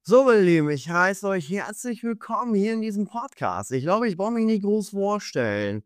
So, meine Lieben, ich heiße euch herzlich willkommen hier in diesem Podcast. Ich glaube, ich brauche mich nicht groß vorstellen.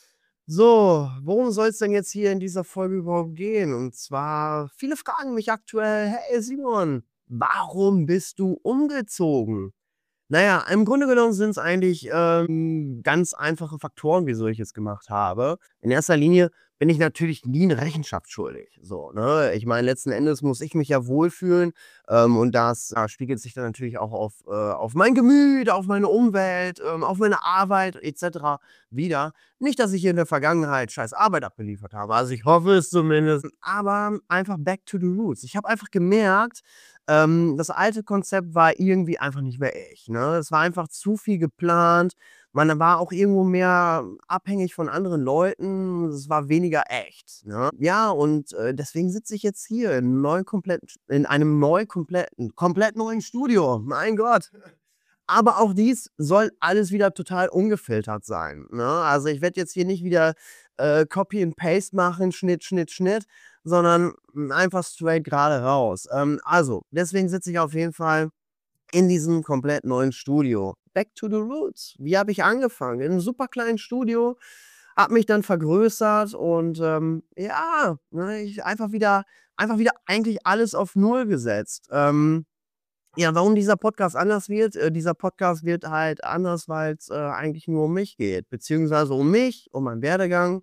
So, worum soll es denn jetzt hier in dieser Folge überhaupt gehen? Und zwar, viele fragen mich aktuell, hey Simon, warum bist du umgezogen? Naja, im Grunde genommen sind es eigentlich, ganz einfache Faktoren, wieso ich es gemacht habe. In erster Linie bin ich natürlich nie 'ne Rechenschaft schuldig, so, ne? Ich meine, letzten Endes muss ich mich ja wohlfühlen, und das, spiegelt sich dann natürlich auch auf mein Gemüt, auf meine Umwelt, auf meine Arbeit et cetera wider. Nicht, dass ich in der Vergangenheit scheiß Arbeit abgeliefert habe, also ich hoffe es zumindest, aber einfach back to the roots. Ich habe einfach gemerkt, das alte Konzept war irgendwie einfach nicht mehr echt, ne? Es war einfach zu viel geplant. Man war auch irgendwo mehr abhängig von anderen Leuten. Es war weniger echt, ne? Ja, und, deswegen sitze ich jetzt hier in einem komplett neuen Studio. Mein Gott. Aber auch dies soll alles wieder total ungefiltert sein, ne? Also, ich werde jetzt hier nicht wieder, Copy and Paste machen, Schnitt, Schnitt, Schnitt, sondern, einfach straight gerade raus. Also, deswegen sitze ich auf jeden Fall in diesem komplett neuen Studio. Back to the roots. Wie habe ich angefangen? In 'nem super kleinen Studio, habe mich dann vergrößert und, ja, ne, ich einfach wieder eigentlich alles auf Null gesetzt. Ja, warum dieser Podcast anders wird? Dieser Podcast wird halt anders, weil's, eigentlich nur um mich geht, beziehungsweise um mich, um meinen Werdegang.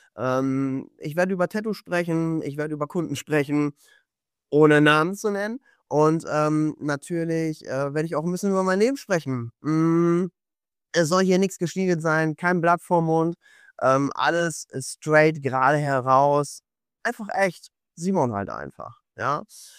Ich werde über Tattoos sprechen, ich werde über Kunden sprechen, ohne Namen zu nennen. Und, natürlich, werde ich auch 'n bisschen über mein Leben sprechen. Es soll hier nix geschniegelt sein, kein Blatt vorm Mund, alles straight, gerade heraus. Einfach echt. Simon halt einfach, ja?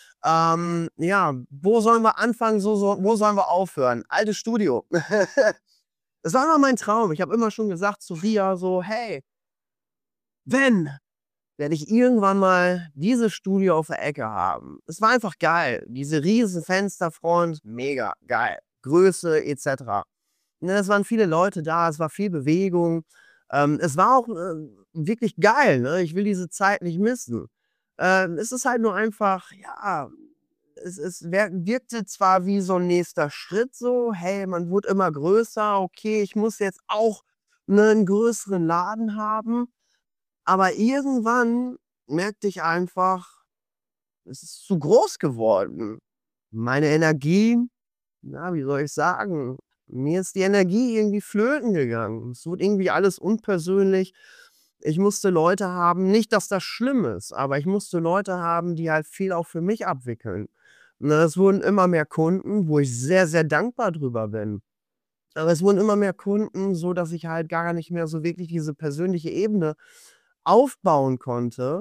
Ja, wo sollen wir anfangen, wo sollen wir aufhören? Altes Studio. Das war immer mein Traum. Ich habe immer schon gesagt zu Ria so: „Hey, wenn, werde ich irgendwann mal dieses Studio auf der Ecke haben." Es war einfach geil. Diese riesen Fensterfront, mega geil. Größe et cetera. Ne, es waren viele Leute da, es war viel Bewegung. Es war auch, wirklich geil, ne? Ich will diese Zeit nicht missen. Es ist halt nur einfach, ja, es wirkte zwar wie so 'n nächster Schritt so: „Hey, man wurde immer größer. Okay, ich muss jetzt auch, ne, 'n größeren Laden haben." Aber irgendwann merkte ich einfach, es ist zu groß geworden. Meine Energie, na, wie soll ich sagen, mir ist die Energie irgendwie flöten gegangen. Es wurde irgendwie alles unpersönlich. Ich musste Leute haben, nicht, dass das schlimm ist, aber ich musste Leute haben, die halt viel auch für mich abwickeln. Ne, es wurden immer mehr Kunden, wo ich sehr, sehr dankbar drüber bin. Aber es wurden immer mehr Kunden, so dass ich halt gar nicht mehr so wirklich diese persönliche Ebene aufbauen konnte,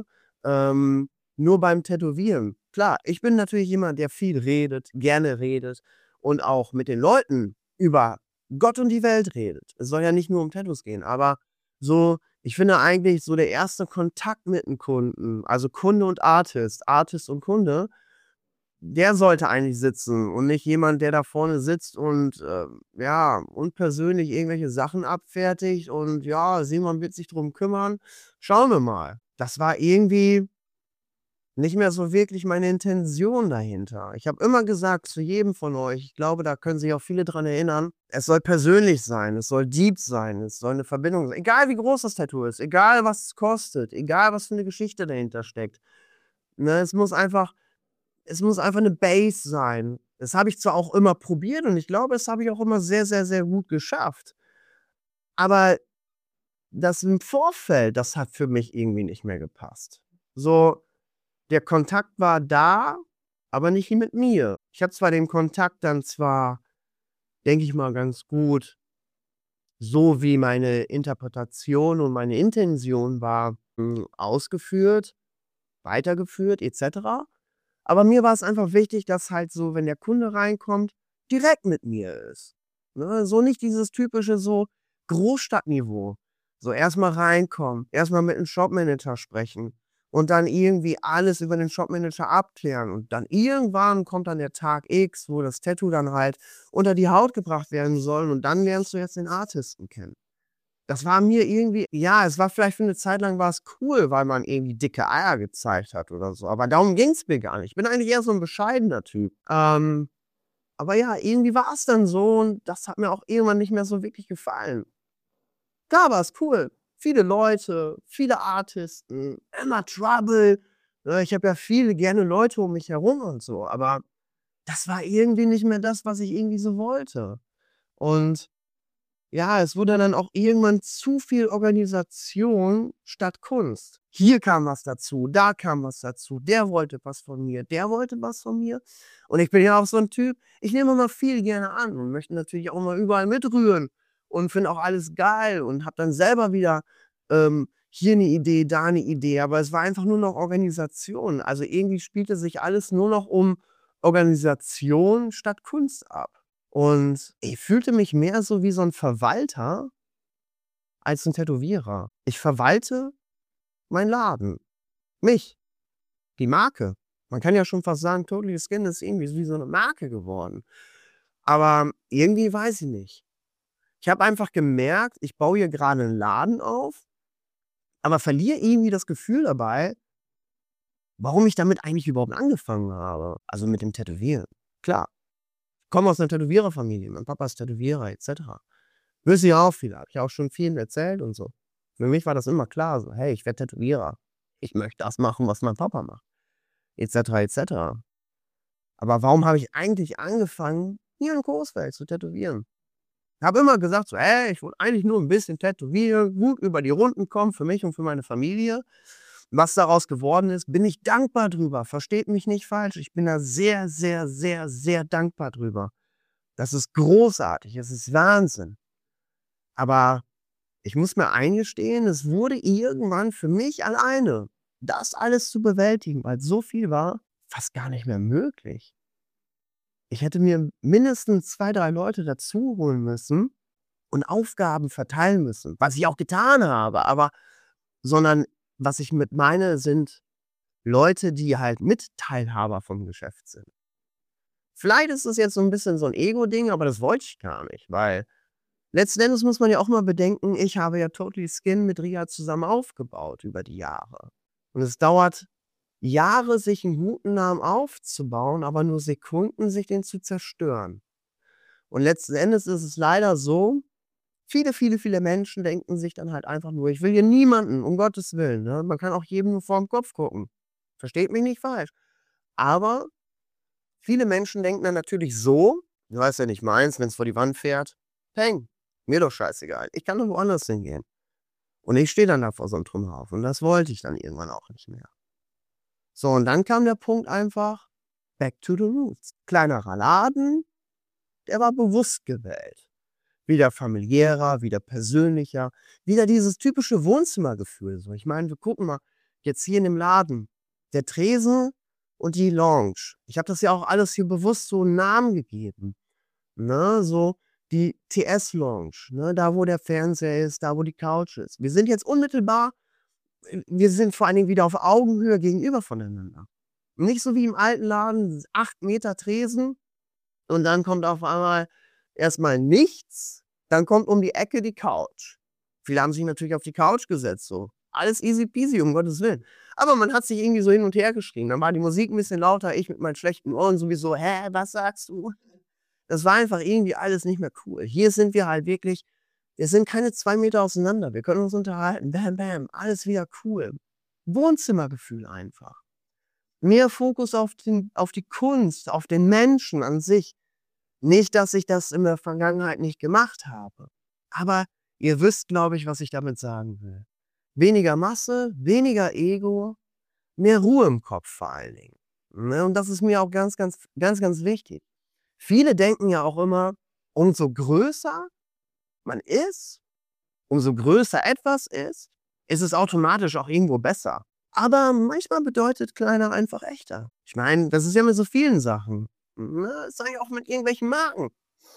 nur beim Tätowieren. Klar, ich bin natürlich jemand, der viel redet, gerne redet und auch mit den Leuten über Gott und die Welt redet. Es soll ja nicht nur um Tattoos gehen, aber so, ich finde eigentlich so der erste Kontakt mit 'n Kunden, also Kunde und Artist, Artist und Kunde, der sollte eigentlich sitzen und nicht jemand, der da vorne sitzt und, ja, unpersönlich irgendwelche Sachen abfertigt und ja, Simon wird sich drum kümmern. Schauen wir mal. Das war irgendwie nicht mehr so wirklich meine Intention dahinter. Ich habe immer gesagt zu jedem von euch, ich glaube, da können sich auch viele dran erinnern, es soll persönlich sein, es soll deep sein, es soll 'ne Verbindung sein. Egal wie groß das Tattoo ist, egal was es kostet, egal was für 'ne Geschichte dahinter steckt. Ne, es muss einfach 'ne Base sein. Das habe ich zwar auch immer probiert und ich glaube, das habe ich auch immer sehr, sehr, sehr gut geschafft. Aber das im Vorfeld, das hat für mich irgendwie nicht mehr gepasst. So, der Kontakt war da, aber nicht mit mir. Ich habe zwar den Kontakt dann zwar, denke ich mal, ganz gut, so wie meine Interpretation und meine Intention war, ausgeführt, weitergeführt et cetera. Aber mir war es einfach wichtig, dass halt so, wenn der Kunde reinkommt, direkt mit mir ist, ne? So nicht dieses typische so Großstadtniveau. So erst mal reinkommen, erst mal mit 'm Shopmanager sprechen und dann irgendwie alles über den Shopmanager abklären. Und dann irgendwann kommt dann der Tag X, wo das Tattoo dann halt unter die Haut gebracht werden soll und dann lernst du jetzt den Artisten kennen. Das war mir irgendwie, ja, es war vielleicht für 'ne Zeit lang war's cool, weil man irgendwie dicke Eier gezeigt hat oder so, aber darum ging's mir gar nicht. Ich bin eigentlich eher so 'n bescheidener Typ. Aber ja, irgendwie war es dann so und das hat mir auch irgendwann nicht mehr so wirklich gefallen. Klar war's cool. Viele Leute, viele Artisten, immer Trouble. Ne, ich habe ja viele gerne Leute um mich herum und so, aber das war irgendwie nicht mehr das, was ich irgendwie so wollte. Und ja, es wurde dann auch irgendwann zu viel Organisation statt Kunst. Hier kam was dazu, da kam was dazu, der wollte was von mir, der wollte was von mir. Und ich bin ja auch so ein Typ, ich nehme immer viel gerne an und möchte natürlich auch mal überall mitrühren und finde auch alles geil und habe dann selber wieder, hier eine Idee, da eine Idee, aber es war einfach nur noch Organisation. Also, irgendwie spielte sich alles nur noch um Organisation statt Kunst ab. Und ich fühlte mich mehr so wie so 'n Verwalter als 'n Tätowierer. Ich verwalte meinen Laden, mich, die Marke. Man kann ja schon fast sagen, Totally Skin ist irgendwie wie so 'ne Marke geworden. Aber irgendwie weiß ich nicht. Ich habe einfach gemerkt, ich baue hier grade 'n Laden auf, aber verliere irgendwie das Gefühl dabei, warum ich damit eigentlich überhaupt angefangen habe, also mit dem Tätowieren. Klar, ich komme aus 'ner Tätowiererfamilie, mein Papa ist Tätowierer et cetera. Wissen ja auch viele, habe ich auch schon vielen erzählt und so. Für mich war das immer klar so: „Hey, ich werde Tätowierer. Ich möchte das machen, was mein Papa macht“, et cetera, et cetera. Aber warum habe ich eigentlich angefangen, hier in Coesfeld zu tätowieren? Habe immer gesagt so: „Hey, ich wollte eigentlich nur 'n bisschen tätowieren, gut über die Runden kommen für mich und für meine Familie.“ Was daraus geworden ist, bin ich dankbar drüber. Versteht mich nicht falsch. Ich bin da sehr, sehr, sehr, sehr dankbar drüber. Das ist großartig. Es ist Wahnsinn. Aber ich muss mir eingestehen, es wurde irgendwann für mich alleine, das alles zu bewältigen, weil's so viel war, fast gar nicht mehr möglich. Ich hätte mir mindestens 2, 3 Leute dazu holen müssen und Aufgaben verteilen müssen, was ich auch getan habe, aber sondern was ich mit meine, sind Leute, die halt Mitteilhaber vom Geschäft sind. Vielleicht ist das jetzt so 'n bisschen so 'n Ego-Ding, aber das wollte ich gar nicht, weil letzten Endes muss man ja auch mal bedenken, ich habe ja Totally Skin mit Ria zusammen aufgebaut über die Jahre. Und es dauert Jahre, sich 'n guten Namen aufzubauen, aber nur Sekunden, sich den zu zerstören. Und letzten Endes ist es leider so, viele, viele, viele Menschen denken sich dann halt einfach nur: „Ich will hier niemanden, um Gottes Willen“, ne? Man kann auch jedem nur vorm Kopf gucken. Versteht mich nicht falsch. Aber viele Menschen denken dann natürlich so: „Du weißt ja nicht meins, wenn's vor die Wand fährt, peng, mir doch scheißegal. Ich kann doch woanders hingehen.“ Und ich stehe dann da vor so 'nem Trümmerhaufen und das wollte ich dann irgendwann auch nicht mehr. So, und dann kam der Punkt einfach, back to the roots. Kleinerer Laden, der war bewusst gewählt. Wieder familiärer, wieder persönlicher, wieder dieses typische Wohnzimmergefühl so. Ich meine, wir gucken mal, jetzt hier in dem Laden, der Tresen und die Lounge. Ich habe das ja auch alles hier bewusst so 'n Namen gegeben, ne? So die TS-Lounge, ne, da wo der Fernseher ist, da wo die Couch ist. Wir sind jetzt unmittelbar wir sind vor allen Dingen wieder auf Augenhöhe gegenüber voneinander. Nicht so wie im alten Laden, 8 Meter Tresen und dann kommt auf einmal erst mal nichts, dann kommt um die Ecke die Couch. Viele haben sich natürlich auf die Couch gesetzt so. Alles easy peasy, um Gottes Willen. Aber man hat sich irgendwie so hin und her geschrien. Dann war die Musik 'n bisschen lauter, ich mit meinen schlechten Ohren sowieso: „Hä, was sagst du?“ Das war einfach irgendwie alles nicht mehr cool. Hier sind wir halt wirklich wir sind keine 2 Meter auseinander. Wir können uns unterhalten. Bam, bam, alles wieder cool. Wohnzimmergefühl einfach. Mehr Fokus auf die Kunst, auf den Menschen an sich. Nicht, dass ich das in der Vergangenheit nicht gemacht habe. Aber ihr wisst, glaube ich, was ich damit sagen will. Weniger Masse, weniger Ego, mehr Ruhe im Kopf vor allen Dingen. Ne, und das ist mir auch ganz, ganz, ganz, ganz wichtig. Viele denken ja auch immer, umso größer man ist, umso größer etwas ist es automatisch auch irgendwo besser. Aber manchmal bedeutet kleiner einfach echter. Ich meine, das ist ja mit so vielen Sachen. Ne, ist eigentlich auch mit irgendwelchen Marken.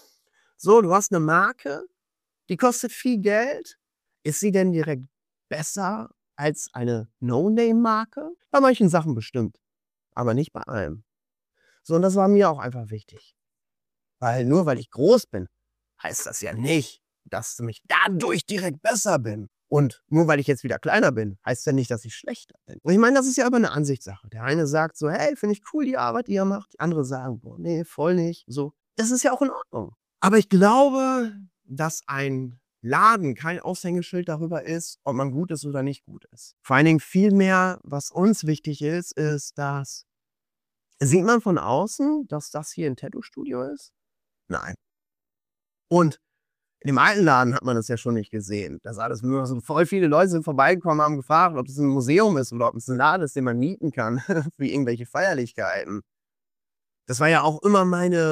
So, du hast 'ne Marke, die kostet viel Geld. Ist sie denn direkt besser als eine No-Name-Marke? Bei manchen Sachen bestimmt, aber nicht bei allem. So, und das war mir auch einfach wichtig. Weil nur weil ich groß bin, heißt das ja nicht, dass ich dadurch direkt besser bin. Und nur weil ich jetzt wieder kleiner bin, heißt ja nicht, dass ich schlechter bin. Und ich meine, das ist ja aber 'ne Ansichtssache. Der eine sagt so: „Hey, finde ich cool, die Arbeit, die ihr macht.“ Die andere sagen: „Boah, ne, voll nicht.“ So. das ist ja auch in Ordnung. Aber ich glaube, dass ein Laden kein Aushängeschild darüber ist, ob man gut ist oder nicht gut ist. Vor allen Dingen vielmehr, was uns wichtig ist, dass sieht man von außen, dass das hier 'n Tattoo-Studio ist? Nein. Und in dem alten Laden hat man das ja schon nicht gesehen. Das alles nur so voll viele Leute sind vorbeigekommen, haben gefragt, ob das 'n Museum ist oder ob es 'n Laden ist, den man mieten kann für irgendwelche Feierlichkeiten. Das war ja auch immer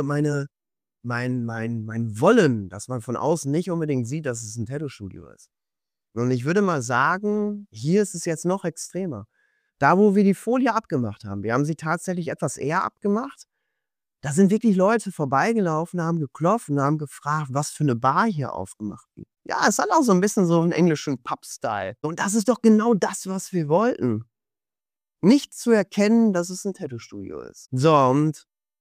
mein Wollen, dass man von außen nicht unbedingt sieht, dass es 'n Tattoo-Studio ist. Und ich würde mal sagen, hier ist es jetzt noch extremer. Da, wo wir die Folie abgemacht haben, wir haben sie tatsächlich etwas eher abgemacht. Da sind wirklich Leute vorbeigelaufen, haben geklopft und haben gefragt, was für 'ne Bar hier aufgemacht wird. Ja, es hat auch so 'n bisschen so 'n englischen Pub-Style. Und das ist doch genau das, was wir wollten. Nicht zu erkennen, dass es 'n Tattoo-Studio ist. So, und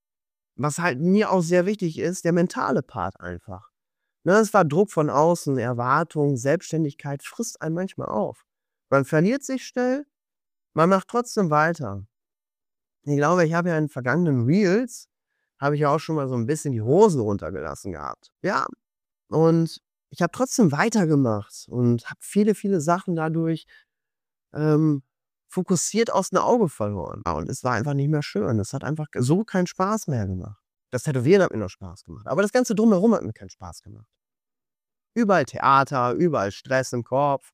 was halt mir auch sehr wichtig ist, der mentale Part einfach. Ne, es war Druck von außen, Erwartung, Selbstständigkeit frisst einen manchmal auf. Man verliert sich schnell, man macht trotzdem weiter. Ich glaube, ich habe ja in vergangenen Reels habe ich ja auch schon mal so 'n bisschen die Hosen runtergelassen gehabt. Ja, und ich habe trotzdem weitergemacht und habe viele, viele Sachen dadurch, ähm, fokussiert aus 'n Auge verloren. Und es war einfach nicht mehr schön. Es hat einfach so keinen Spaß mehr gemacht. Das Tätowieren hat mir noch Spaß gemacht, aber das Ganze drumherum hat mir keinen Spaß gemacht. Überall Theater, überall Stress im Kopf.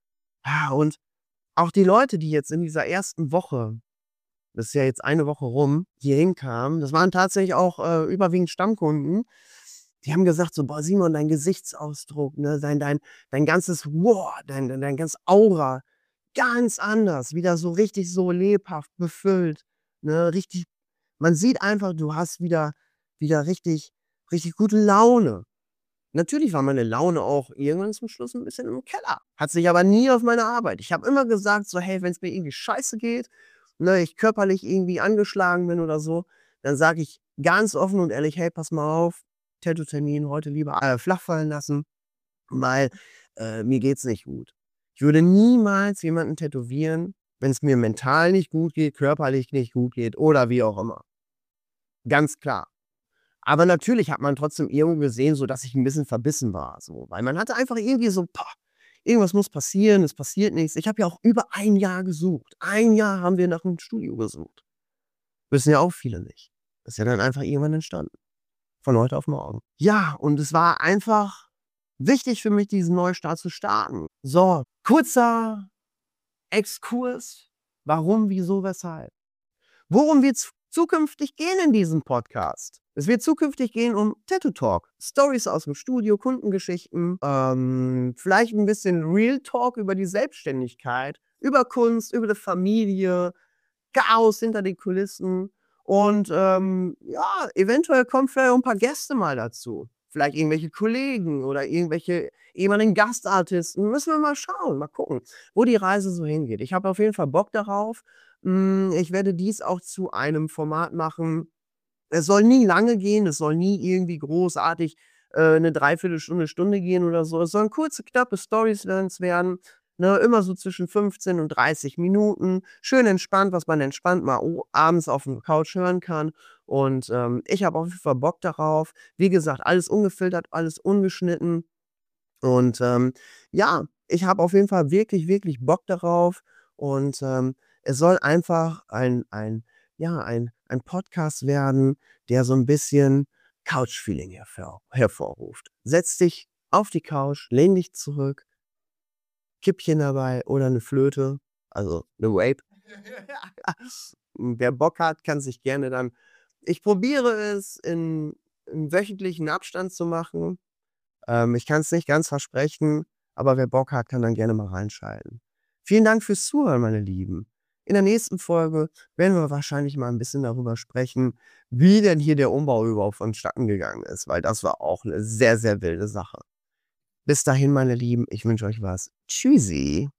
Ja, und auch die Leute, die jetzt in dieser ersten Woche, das ist ja jetzt eine Woche rum, hier hinkamen, das waren tatsächlich auch, überwiegend Stammkunden. Die haben gesagt so: „Boah, Simon, dein Gesichtsausdruck, ne, dein ganzes dein ganze Aura, ganz anders, wieder so richtig so lebhaft, befüllt, ne, richtig man sieht einfach, du hast wieder richtig gute Laune.“ Natürlich war meine Laune auch irgendwann zum Schluss 'n bisschen im Keller. Hat sich aber nie auf meine Arbeit ich habe immer gesagt so: „Hey, wenn's mir irgendwie scheiße geht, ne, ich körperlich irgendwie angeschlagen bin oder so, dann sage ich ganz offen und ehrlich: ‚Hey, pass mal auf, Tattoo-Termin heute lieber, flach fallen lassen, weil, mir geht's nicht gut.“ Ich würde niemals jemanden tätowieren, wenn's mir mental nicht gut geht, körperlich nicht gut geht oder wie auch immer. Ganz klar. Aber natürlich hat man trotzdem irgendwo gesehen, so dass ich 'n bisschen verbissen war so, weil man hatte einfach irgendwie so: „Boah, irgendwas muss passieren, es passiert nichts.“ Ich habe ja auch über 1 Jahr gesucht. 1 Jahr haben wir nach 'nem Studio gesucht. Wissen ja auch viele nicht. Ist ja dann einfach irgendwann entstanden. Von heute auf morgen. Ja, und es war einfach wichtig für mich, diesen Neustart zu starten. So, kurzer Exkurs. Warum, wieso, weshalb? Worum wird's zukünftig gehen in diesem Podcast? Es wird zukünftig gehen um Tattoo Talk, Stories aus'm Studio, Kundengeschichten, vielleicht 'n bisschen Real Talk über die Selbstständigkeit, über Kunst, über die Familie, Chaos hinter den Kulissen und, ja, eventuell kommen vielleicht auch 'n paar Gäste mal dazu. Vielleicht irgendwelche Kollegen oder irgendwelche ehemaligen Gastartisten. Müssen wir mal schauen, mal gucken, wo die Reise so hingeht. Ich habe auf jeden Fall Bock darauf. Ich werde dies auch zu einem Format machen. Es soll nie lange gehen, es soll nie irgendwie großartig, 'ne 3/4 Stunde, Stunde gehen oder so. Es sollen kurze, knappe Storylines werden, ne, immer so zwischen 15 und 30 Minuten. Schön entspannt, was man entspannt mal abends auf 'n Couch hören kann. Und, ich habe auf jeden Fall Bock darauf. Wie gesagt, alles ungefiltert, alles ungeschnitten. Und, ja, ich habe auf jeden Fall wirklich, wirklich Bock darauf. Und, es soll einfach ja, ein Podcast werden, der so 'n bisschen Couch-Feeling hervorruft. Setz dich auf die Couch, lehn dich zurück Kippchen dabei oder 'ne Flöte, also 'ne Vape. Wer Bock hat, kann sich gerne dann ich probiere es in wöchentlichen Abstand zu machen. Ich kann's nicht ganz versprechen, aber wer Bock hat, kann dann gerne mal reinschalten. Vielen Dank fürs Zuhören, meine Lieben. In der nächsten Folge werden wir wahrscheinlich mal 'n bisschen darüber sprechen, wie denn hier der Umbau überhaupt vonstatten gegangen ist, weil das war auch 'ne sehr, sehr wilde Sache. Bis dahin, meine Lieben, ich wünsche euch was. Tschüssi.